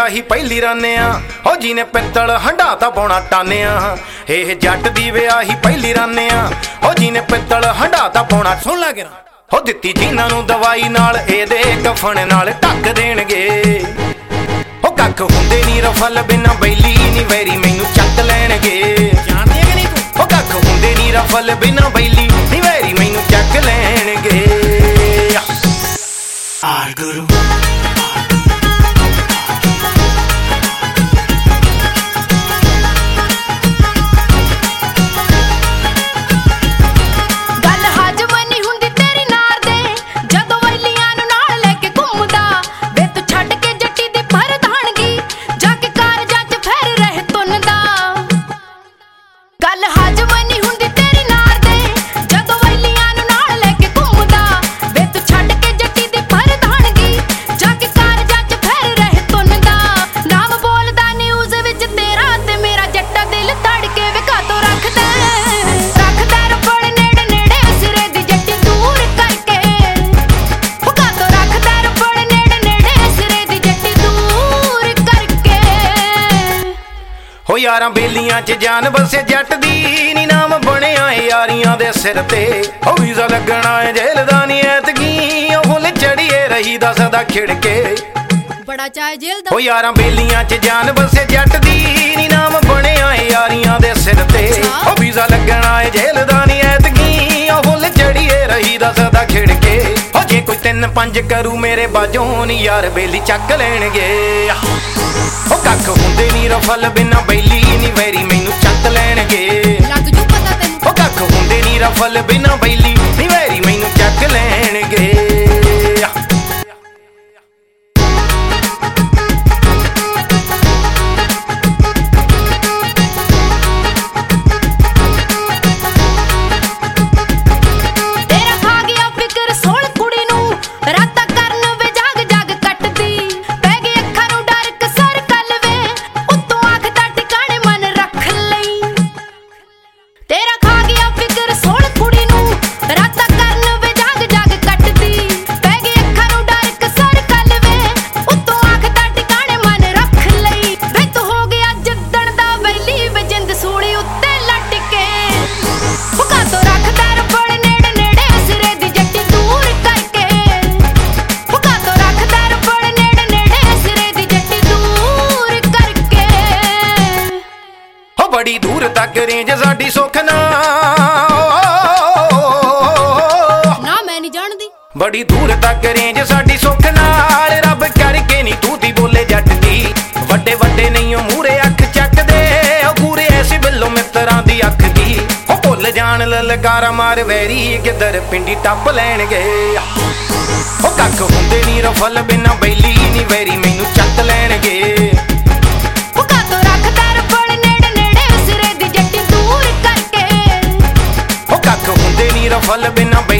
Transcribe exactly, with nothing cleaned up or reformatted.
ਵਿਆਹੀ ਪਹਿਲੀ ਰਾਨਿਆ ਹੋ ਜਿਹਨੇ ਪਿੱਤਲ ਹੰਡਾਤਾ ਪੌਣਾ ਟਾਨਿਆ। ਇਹ ਜੱਟ ਦੀ ਵਿਆਹੀ ਪਹਿਲੀ ਰਾਨਿਆ ਹੋ ਜਿਹਨੇ ਪਿੱਤਲ ਹੰਡਾਤਾ ਪੌਣਾ। ਸੁਣ ਲਾ ਗਿਰਾ ਹੋ ਦਿੱਤੀ ਜਿਨ੍ਹਾਂ ਨੂੰ ਦਵਾਈ ਨਾਲ ਇਹਦੇ ਕਫਨ ਨਾਲ ਢੱਕ ਦੇਣਗੇ। ਉਹ ਕੱਖ ਹੁੰਦੇ ਨੀ ਰਫਲ ਬਿਨਾ ਬੈਲੀ ਨੀ ਵੈਰੀ ਮੈਨੂੰ ਚੱਕ ਲੈਣਗੇ। ਜਾਣਦੀ ਕਿ ਨਹੀਂ ਤੂੰ ਉਹ ਕੱਖ ਹੁੰਦੇ ਨੀ ਰਫਲ ਬਿਨਾ ਬੈਲੀ ਨੀ ਵੈਰੀ ਮੈਨੂੰ ਚੱਕ ਲੈਣਗੇ। ਆਰ ਗੁਰੂ यारां बेलियां च जान बसे जट दी नी नाम बनिया यारियां दे सिर ते। ओ वीज़ा लगना है जेल दा नी ऐतकी ओ फुल चढ़िए रही दा सदा खिड़के बड़ा चाहे जेल दा। ओ यारां बेलियां च जान बसे जट दी नी नाम बनिया यारियां दे सिर ते। ओ वीज़ा लगना है जेल दा नी ऐतकी ओ फुल चढ़िए रही दा सदा खिड़के। ओ जे कोई तिन पंज करू मेरे बाजों नी यार बेली चक लैणगे। ਉਹ ਕੱਖ ਹੁੰਦੇ ਨੀ ਰਫਲ ਬਿਨਾ ਬੈਲੀ ਨੀ ਵੈਰੀ ਮੈਨੂੰ ਚੱਕ ਲੈਣਗੇ। ਲੱਗ ਜੂ ਪਤਾ ਤੈਨੂੰ ਉਹ ਕੱਖ ਹੁੰਦੇ ਨੀ ਰਫਲ ਬਿਨਾ ਬੈਲੀ ਨੀ ਵੈਰੀ ਮੈਨੂੰ ਚੱਕ ਲੈਣਗੇ। बड़ी दूर तक रेंज साडी सुख ना ना मैं नहीं जानदी। बड़ी दूर तक रेंज साडी सुख नाल रब करके नी तू ती बोले जट दी। वड्डे वड्डे नहीं ओ मूरे अख चकदे ओ पूरे ऐसी बिल्लो मित्रां दी अख दी। ओ भुल जान ललकारा मार वैरी किधर पिंडी टप लैणगे। ओ कख हुंदे नी रफल बिना बैली नी वैरी मैनू चक लैणगे। फल बिना